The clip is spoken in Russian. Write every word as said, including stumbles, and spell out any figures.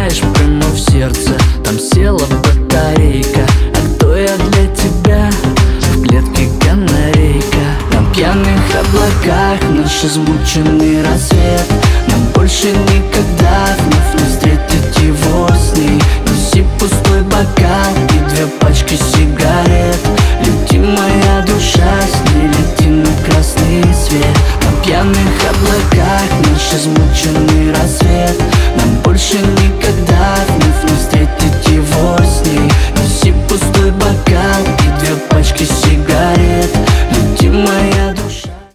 знаешь, прямо в сердце там села батарейка. А кто я для тебя? В клетке канарейка. На пьяных облаках наш измученный рассвет. Нам больше никогда вновь не встретить его с ней. Неси пустой бокал и две пачки сигарет.